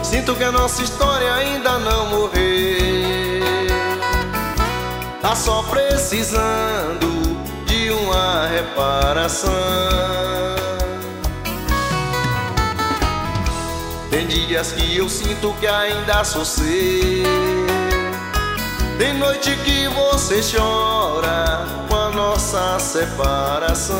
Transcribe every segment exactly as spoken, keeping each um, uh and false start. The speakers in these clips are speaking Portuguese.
Sinto que a nossa história ainda não morreu. Tá só precisando de uma reparação. Tem dias que eu sinto que ainda sou seu. Tem noite que você chora com a nossa separação.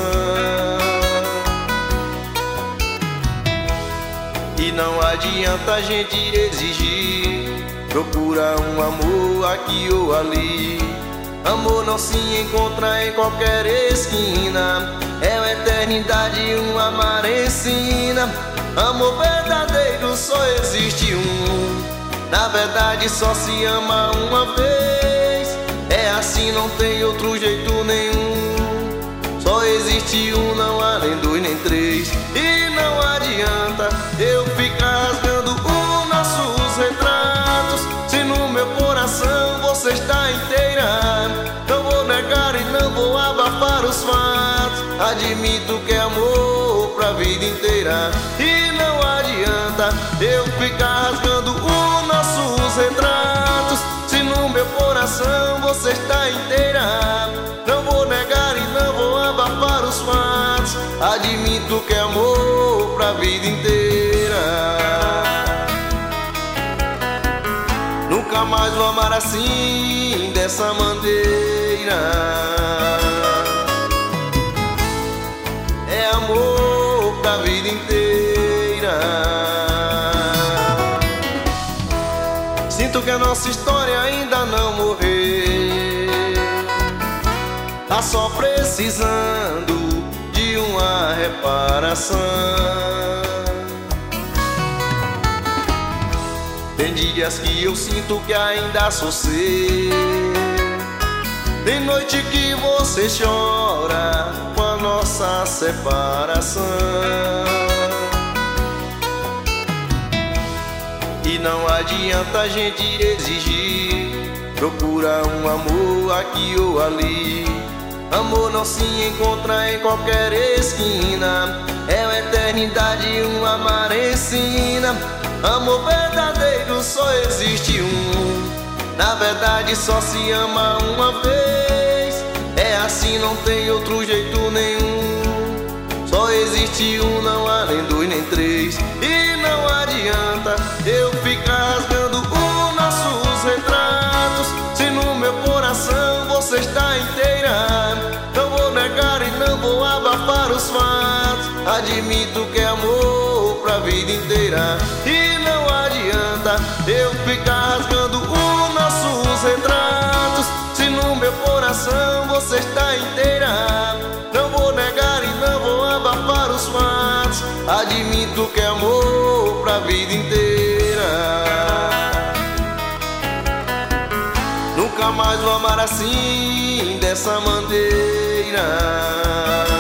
E não adianta a gente exigir, procura um amor aqui ou ali. Amor não se encontra em qualquer esquina, é uma eternidade, uma marecina. Amor verdadeiro só existe um, na verdade só se ama uma vez. É assim, não tem outro jeito nenhum. Só existe um, não há nem dois nem três. E não adianta eu ficar rasgando os nossos retratos, se no meu coração você está inteira. Não vou negar e não vou abafar os fatos. Admito que é amor pra vida inteira. E não adianta eu ficar rasgando os nossos retratos, se no meu coração você está inteira. Não vou negar e não vou abafar os fatos. Admito que é amor pra vida inteira. Nunca mais vou amar assim, dessa maneira. É amor pra vida inteira. Sinto que a nossa história ainda não morreu. Tá só precisando de uma reparação. Tem dias que eu sinto que ainda sou seu. Tem noite que você chora com a nossa separação. E não adianta a gente exigir, procura um amor aqui ou ali. Amor não se encontra em qualquer esquina, é uma eternidade, uma marecina. Amor verdadeiro só existe um, na verdade só se ama uma vez. É assim, não tem outro jeito nenhum. Só existe um, não há nem dois nem três. E não adianta eu ficar rasgando os nossos retratos, se no meu coração você está inteira. Não vou negar e não vou abafar os fatos. Admito que é amor pra vida inteira. E não adianta eu ficar rasgando os nossos retratos, se no meu coração você está inteira. Não vou negar e não vou abafar os fatos. Admito que é amor pra vida inteira. Nunca mais vou amar assim, dessa maneira.